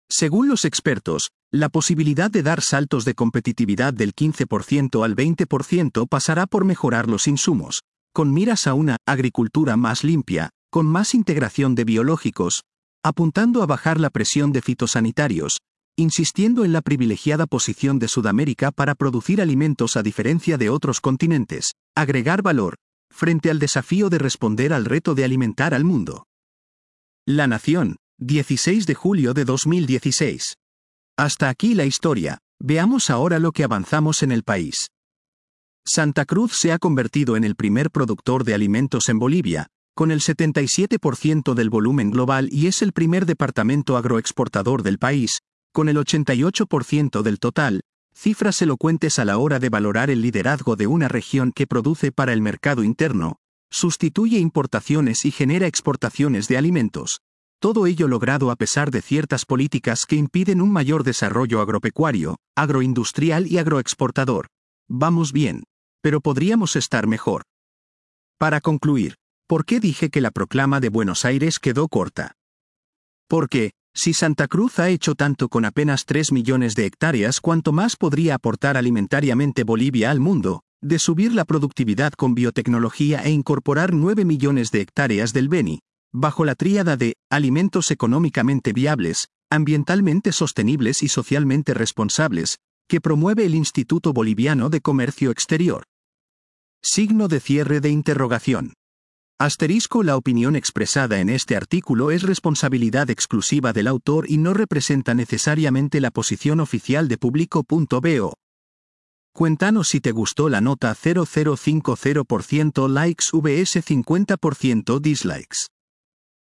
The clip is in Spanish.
Según los expertos, la posibilidad de dar saltos de competitividad del 15% al 20% pasará por mejorar los insumos, con miras a una agricultura más limpia, con más integración de biológicos, apuntando a bajar la presión de fitosanitarios, insistiendo en la privilegiada posición de Sudamérica para producir alimentos a diferencia de otros continentes, agregar valor, frente al desafío de responder al reto de alimentar al mundo. La Nación, 16 de julio de 2016. Hasta aquí la historia, veamos ahora lo que avanzamos en el país. Santa Cruz se ha convertido en el primer productor de alimentos en Bolivia, con el 77% del volumen global y es el primer departamento agroexportador del país, con el 88% del total, cifras elocuentes a la hora de valorar el liderazgo de una región que produce para el mercado interno, sustituye importaciones y genera exportaciones de alimentos. Todo ello logrado a pesar de ciertas políticas que impiden un mayor desarrollo agropecuario, agroindustrial y agroexportador. Vamos bien, pero podríamos estar mejor. Para concluir, ¿por qué dije que la proclama de Buenos Aires quedó corta? Porque, si Santa Cruz ha hecho tanto con apenas 3 millones de hectáreas, ¿cuánto más podría aportar alimentariamente Bolivia al mundo, de subir la productividad con biotecnología e incorporar 9 millones de hectáreas del Beni, bajo la tríada de alimentos económicamente viables, ambientalmente sostenibles y socialmente responsables, que promueve el Instituto Boliviano de Comercio Exterior? Signo de cierre de interrogación. Asterisco. La opinión expresada en este artículo es responsabilidad exclusiva del autor y no representa necesariamente la posición oficial de Público.bo. Cuéntanos si te gustó la nota. 0050% likes vs 50% dislikes.